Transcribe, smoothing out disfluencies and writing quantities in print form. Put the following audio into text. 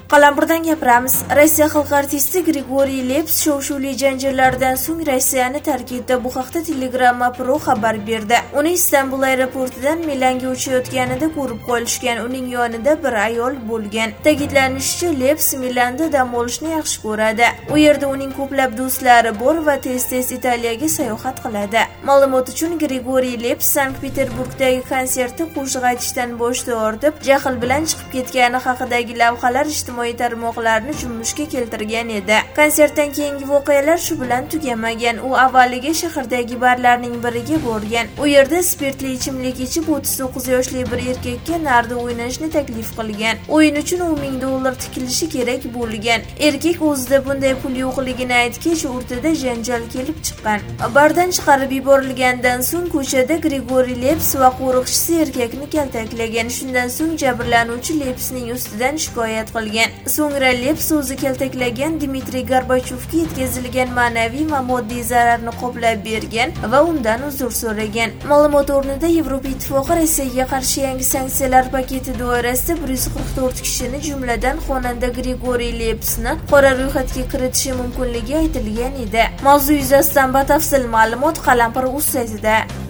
Qalampirdan gapiramiz. Rossiya xalq artisti Grigoriy Leps shov-shuvli janjallardan so'ng Rossiyani tark etdi. Bu haqda Telegramma Pro xabar berdi. Uni Istanbul aeroportidan Milanga uchayotganida ko'rib qolishgan. Uning yonida bir ayol bo'lgan. Ta'kidlanishicha, Leps Milanda dam olishni yaxshi ko'radi. U yerda uning ko'plab do'stlari bor va tez-tez Italiyaga sayohat qiladi. Ma'lumot uchun, Grigoriy Leps Sankt-Peterburgdagi konserti qo'shiq aytishdan bosh tortib, jahl bilan chiqib ketgani haqidagi lavhalar ijtimoiy tarmoqlarni jumbushga keltirgan edi. Konsertdan keyingi voqealar shu bilan tugamagan. U avvaliga shahardagi barlarning biriga borgan. U yerda spirtli ichimlik ichib 39 yoshli bir erkakka narda o'ynashni taklif qilgan. O'yin uchun $1000 tikilishi kerak bo'lgan. Erkak o'zida bunday pul yo'qligini aytgach, o'rtada janjal kelib chiqqan. Bardan chiqarib yuborilgandan so'ng ko'chada Grigoriy Leps va qo'riqchisi erkakni kaltaklagan. Shundan so'ng jabrlanuvchi Lepsning ustidan shikoyat qilgan. So'ngra Leps o'zi kaltaklagan Dmitriy Gorbachevga yetkazilgan ma'naviy va moddiy zararni qoplab bergan va undan uzr so'ragan. Ma'lumot o'rnida Yevropa Ittifoqi Rossiyaga qarshi yangi sanksiyalar paketi doirasida 144 kishini, jumladan xonanda Grigoriy Lepsni qora ro'yxatga kiritishi mumkinligi aytilgan edi. Mavzu yuzasidan batafsil ma'lumot Qalampir.uz saytida.